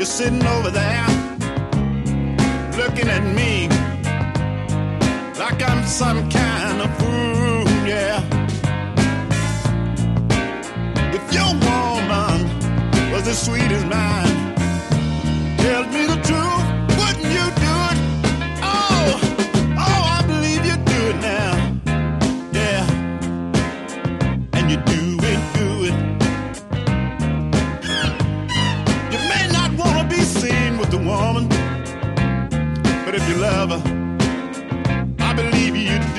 sitting over there, looking at me like I'm some kind of fool, yeah. If your woman was as sweet as mine, tell me the truth, wouldn't you do it? Oh, I believe you do it now, yeah. And you do it. You may not want to be seen with the woman, but if you love her, I believe you